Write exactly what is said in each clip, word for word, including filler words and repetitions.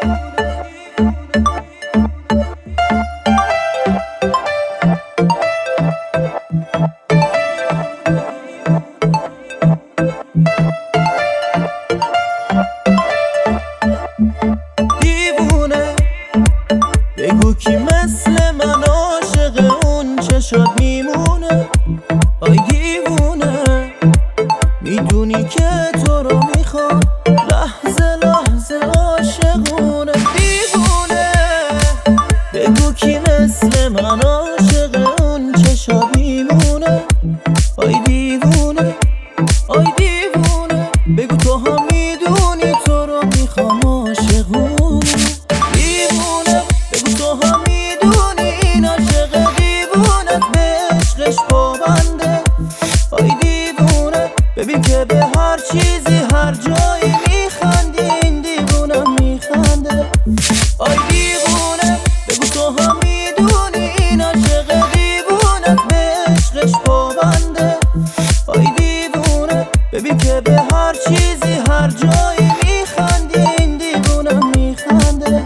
دیوونه بگو کی مثل من عاشق اون چشات میمونه. آی دیوونه میدونی که تو رو میخوام لحظه لحظه عاشقونه. دیوونه بگو کی مثل من عاشق اون چشات میمونه. آی دیوونه آی دیوونه بگو تو هم میدونی تو رو میخوام عاشقونه. دیوونه بگو تو هم میدونی این عاشق دیوونت به عشقش پابنده. آی دیوونه ببین که به هر چیزی هر جایی میخندی این دیوونم میخنده. آی دیوونه بگو تو هم میدونی این عاشق دیوونت به عشقش پابنده. آی دیوونه ببین که به هر چیزی هر جایی میخندی این دیوونم میخنده.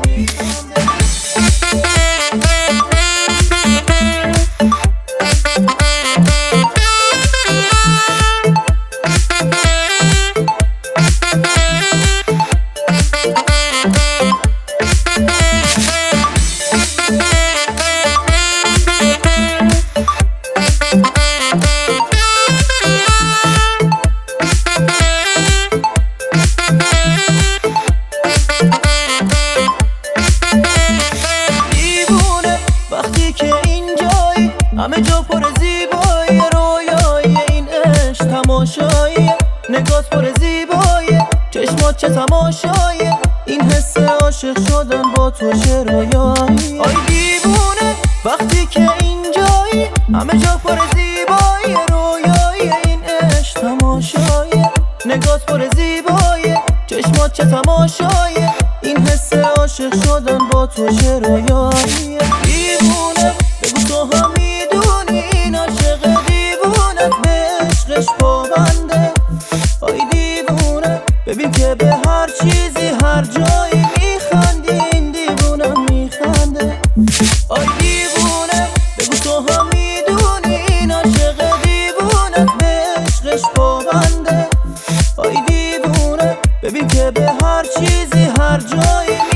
همه جا پر زیبایی رویایی این عشق تماشایی. نگات پر زیبایی چشمات چه تماشایی. این حس عاشق شدن با تو چه رویایی. آی دیوونه وقتی که اینجایی همه جا پر زیبایی رویایی این عشق تماشایی. نگات پر زیبایی چشمات چه تماشایی. این حس عاشق شدن با تو چه رویایی. دیوونه بگو تو هم میدونی این عاشق دیوونت به عشقش پابنده. آی دیوونه ببین که به هر چیزی هر جایی میخندی این دیوونم میخنده. آی دیوونه بگو تو هم میدونی این عاشق دیوونت به عشقش پابنده. آی دیوونه ببین که به هر چیزی هر جایی